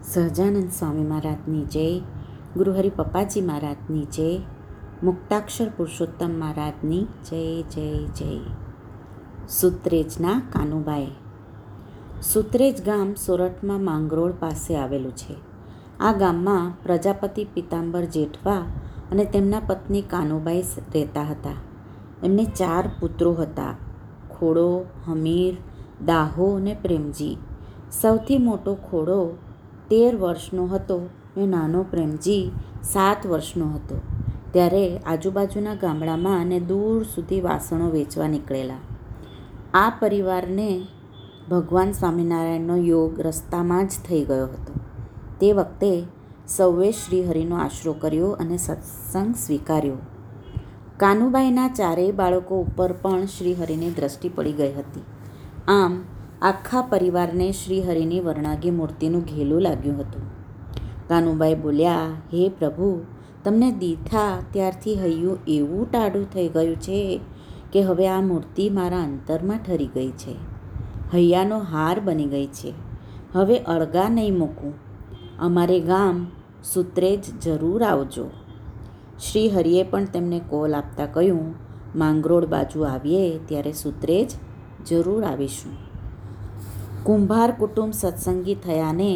સહજાનંદ સ્વામી મહારાજની જય, ગુરુહરિ પપ્પાજી મહારાજની જય, મુક્તાક્ષર પુરુષોત્તમ મહારાજની જય જય જય. સુત્રેજના કાનુબાઈ. સુત્રેજ ગામ સોરઠમાં માંગરોળ પાસે આવેલું છે. આ ગામમાં પ્રજાપતિ પિતાંબર જેઠવા અને તેમના પત્ની કાનુબાઈ રહેતા હતા. એમને 4 પુત્રો હતા: ખોડો, હમીર, દાહો અને પ્રેમજી. સૌથી મોટો ખોડો 13 વર્ષનો હતો ને નાનો પ્રેમજી 7 વર્ષનો હતો. ત્યારે આજુબાજુના ગામડામાં અને દૂર સુધી વાસણો વેચવા નીકળેલા. આ પરિવારને ભગવાન સ્વામિનારાયણનો યોગ રસ્તામાં જ થઈ ગયો હતો. તે વખતે સૌએ શ્રીહરિનો આશરો કર્યો અને સત્સંગ સ્વીકાર્યો. કાનુબાઈના 4 બાળકો ઉપર પણ શ્રીહરિની દ્રષ્ટિ પડી ગઈ હતી. આમ આખા પરિવારને શ્રીહરિની વરણાગી મૂર્તિનું ઘેલું લાગ્યું હતું. કાનુબાઈ બોલ્યા, હે પ્રભુ, તમને દીઠા ત્યારથી હૈયું એવું ટાઢું થઈ ગયું છે કે હવે આ મૂર્તિ મારા અંતરમાં ઠરી ગઈ છે. હૈયાનો હાર બની ગઈ છે. હવે અળગા નહીં મૂકું. અમારે ગામ સુત્રેજ જરૂર આવજો. શ્રીહરિએ પણ તેમને કોલ આપતા કહ્યું, માંગરોળ બાજુ આવીએ ત્યારે સુત્રેજ જરૂર આવીશું. કુંભાર કુટુંબ સત્સંગી થયાને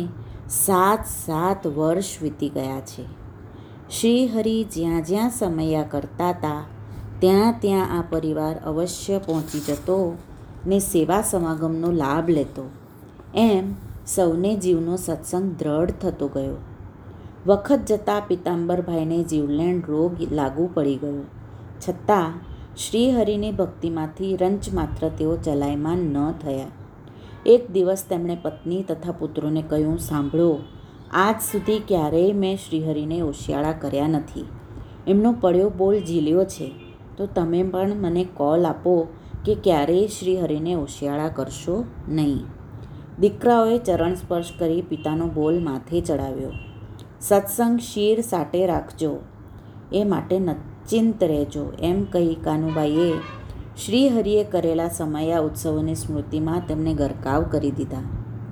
7 વર્ષ વીતી ગયા છે. શ્રીહરિ જ્યાં જ્યાં સમયા કરતા હતા ત્યાં ત્યાં આ પરિવાર અવશ્ય પહોંચી જતો ને સેવા સમાગમનો લાભ લેતો. એમ સૌને જીવનો સત્સંગ દ્રઢ થતો ગયો. વખત જતાં પિતાંબરભાઈને જીવલેણ રોગ લાગુ પડી ગયો. છતાં શ્રીહરિની ભક્તિમાંથી રંચ માત્ર તેઓ ચલાયમાન ન થયા. એક દિવસ તેમણે પત્ની તથા પુત્રોને કહ્યું, સાંભળો, આજ સુધી ક્યારેય મેં શ્રીહરિને ઓશિયાળા કર્યા નથી. એમનો પડ્યો બોલ ઝીલ્યો છે, તો તમે પણ મને કોલ આપો કે ક્યારેય શ્રીહરિને ઓશિયાળા કરશો નહીં. દીકરાઓએ ચરણ સ્પર્શ કરી પિતાનો બોલ માથે ચડાવ્યો. સત્સંગ શિર સાટે રાખજો, એ માટે નચિંત રહેજો, એમ કહી કાનુબાઈએ શ્રીહરિએ કરેલા સમયા ઉત્સવોની સ્મૃતિમાં તેમને ગરકાવ કરી દીધા.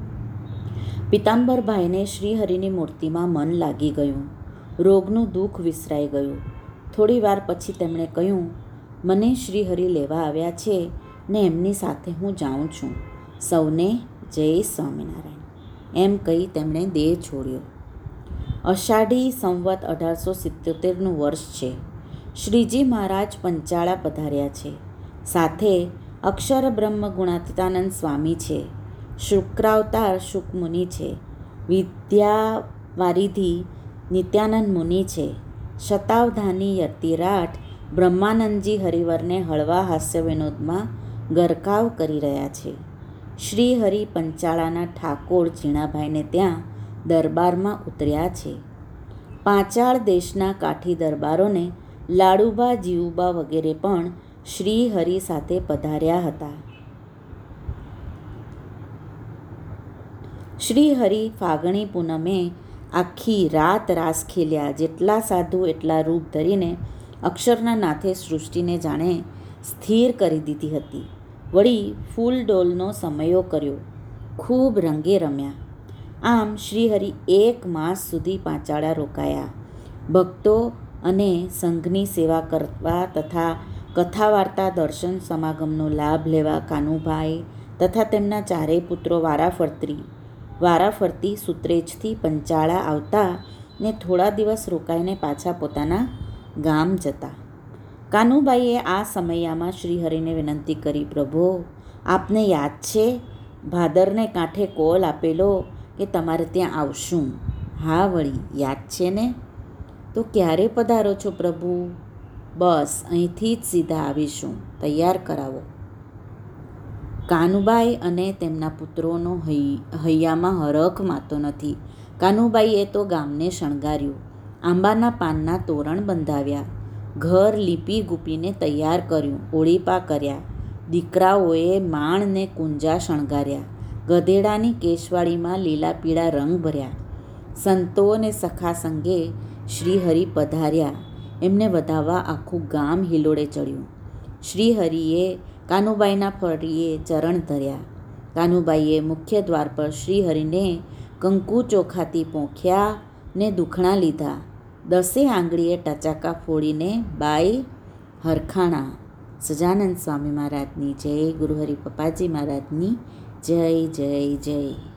પિતાંબરભાઈને શ્રીહરિની મૂર્તિમાં મન લાગી ગયું. રોગનું દુઃખ વિસરાઈ ગયું. થોડી વાર પછી તેમણે કહ્યું, મને શ્રીહરિ લેવા આવ્યા છે ને એમની સાથે હું જાઉં છું. સૌને જય સ્વામિનારાયણ, એમ કહી તેમણે દેહ છોડ્યો. અષાઢી સંવત 1877નું વર્ષ છે. શ્રીજી મહારાજ પંચાળા પધાર્યા છે. સાથે અક્ષર બ્રહ્મ ગુણાતીતાનંદ સ્વામી છે. શુક્રાવતાર શુકમુનિ છે. વિદ્યાવારિધિ નિત્યાનંદ મુનિ છે. શતાવધાની યતિરાટ બ્રહ્માનંદજી હરિવરને હળવા હાસ્ય વિનોદમાં ગરકાવ કરી રહ્યા છે. શ્રીહરિ પંચાળાના ઠાકોર ઝીણાભાઈને ત્યાં દરબારમાં ઉતર્યા છે. પાંચાળ દેશના કાઠી દરબારોને લાડુબા જીવુબા વગેરે પણ શ્રીહરિ સાથે પધાર્યા હતા. શ્રીહરિ ફાગણી પૂનમે આખી રાત રાસ ખેલ્યા. જેટલા સાધુ એટલા રૂપ ધરીને અક્ષરના નાથે સૃષ્ટિને જાણે સ્થિર કરી દીધી હતી. વળી ફૂલડોલનો સમયો કર્યો. ખૂબ રંગે રમ્યા. આમ શ્રીહરિ 1 માસ સુધી પાંચાળા રોકાયા. ભક્તો અને સંઘની સેવા કરવા તથા કથા વાર્તા દર્શન સમાગમનો લાભ લેવા કાનુભાઈ તથા તેમના 4 પુત્રો વારાફરતી સુત્રેજથી પંચાળા આવતા ને થોડા દિવસ રોકાઈને પાછા પોતાના ગામ જતા. કાનુબાઈએ આ સમયમાં શ્રીહરિને વિનંતી કરી, પ્રભુ, આપને યાદ છે ભાદરને કાંઠે કોલ આપેલો કે તમારે ત્યાં આવશું? હા વળી, યાદ છે ને? તો ક્યારે પધારો છો પ્રભુ? બસ અહીંથી જ સીધા આવીશું, તૈયાર કરાવો. કાનુબાઈ અને તેમના પુત્રોનો હૈયામાં હરખ માતો નથી. કાનુબાઈએ તો ગામને શણગાર્યું. આંબાના પાનના તોરણ બંધાવ્યા. ઘર લીપી ગુપીને તૈયાર કર્યું. ઓળીપા કર્યા. દીકરાઓએ માણ ને કુંજા શણગાર્યા. ગધેડાની કેશવાળીમાં લીલા પીળા રંગ ભર્યા. સંતો અને સખા સંગે શ્રીહરિ પધાર્યા. એમને વધાવવા આખું ગામ હિલોડે ચડ્યું. શ્રીહરિએ કાનુબાઈના ફળીએ ચરણ ધર્યા. કાનુબાઈએ મુખ્ય દ્વાર પર શ્રીહરિને કંકુ ચોખાથી પોંખ્યા ને દુખણા લીધા, 10 આંગળીએ ટચાકા ફોડીને બાઈ હરખાણા. સજાનંદ સ્વામી મહારાજની જય. ગુરુહરિ પપ્પાજી મહારાજની જય જય જય.